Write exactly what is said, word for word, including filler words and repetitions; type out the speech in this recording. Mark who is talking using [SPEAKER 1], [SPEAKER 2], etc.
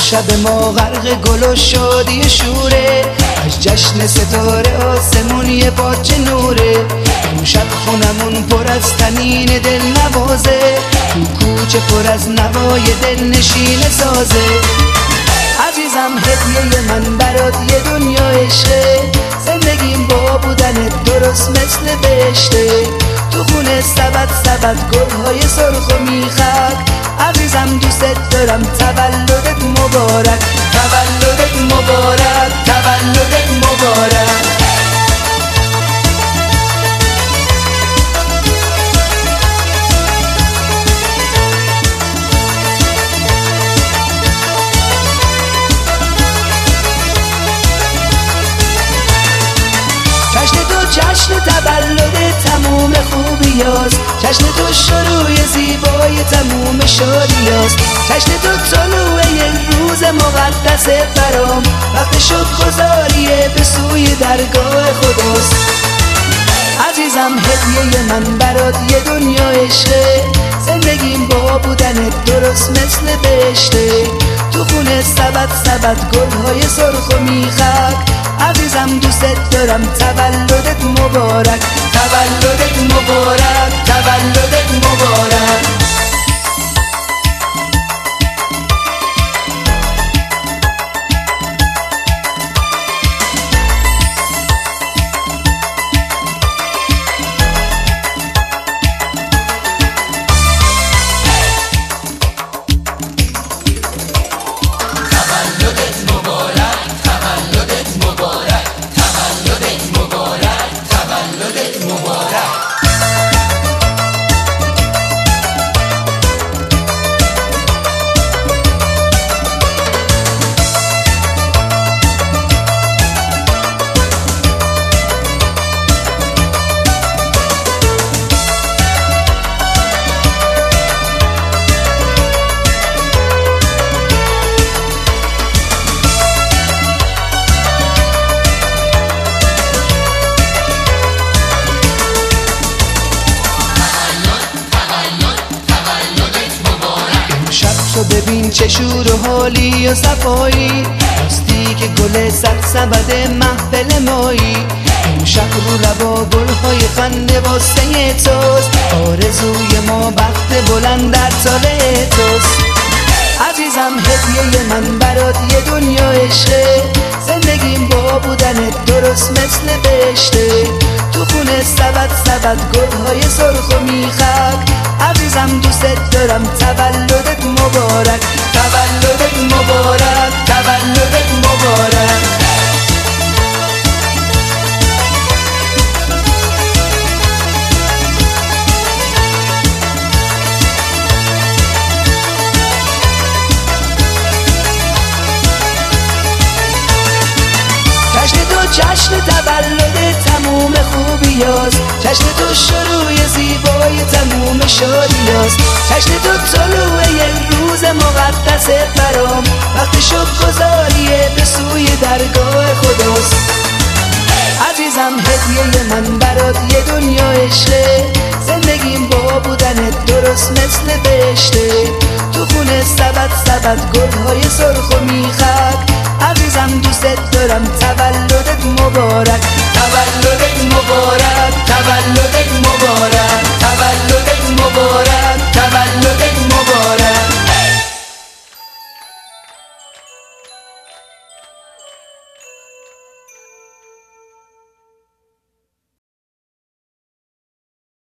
[SPEAKER 1] شب ما غرق گل و شادی شوره، از جشن ستاره آسمون یه پاچه نوره. امشب خونمون پر از تنین دل نوازه، تو کوچه پر از نوای دل نشین سازه. عزیزم هدیه من برات یه دنیا عشقه، زندگیم با بودنت درست مثل بهشته. تو خونه سبد سبد گلهای سرخ و میخک، عزیزم دوست دارم تولدت مبارک، تولدت مبارک، تولدت مبارک. جشن تولد تموم خوبیاست، جشن تو شروع زیبای تموم شادیاست. جشن تو طلوع یک روز مقدس برام، وقت شکرگزاریه به سوی درگاه خداست. عزیزم هدیه من برات یه دنیا عشقه، زندگیم با بودنت درست مثل بهشته. تو خونه سبد سبد گلهای سرخ و میخک، عزیزم دوست دارم تولدت مبارک، تولدت مبارک، تولدت مبارک. تو ببین چه شور و حالی و صفایی، راستی که گل سرسبد محفل مایی. امشب رو لبا گلهای خنده واسه توست، آرزوی ما بخت بلند در سال توست. عزیزم هدیه من برات یه دنیا عشقه، زندگیم با بودنت درست مثل بهشته. تو خونه سبد سبد گلهای سرخ و میخک، عزیزم دوست دارم تولدت مبارک، تولدت مبارک، تولدت مبارک. جشن تولد تموم خوبیاست، جشن تو شروع زیبای تموم شادیاست. جشن تو طلوع یک روز مقدس برام، وقت شکرگزاریه به سوی درگاه خداست. عزیزم هدیه من برات یه دنیا عشقه، زندگیم با بودنت درست مثل بهشته. تو خونه سبد سبد گلهای سرخ و میخک، عزیزم دوست دارم تولدت مبارک،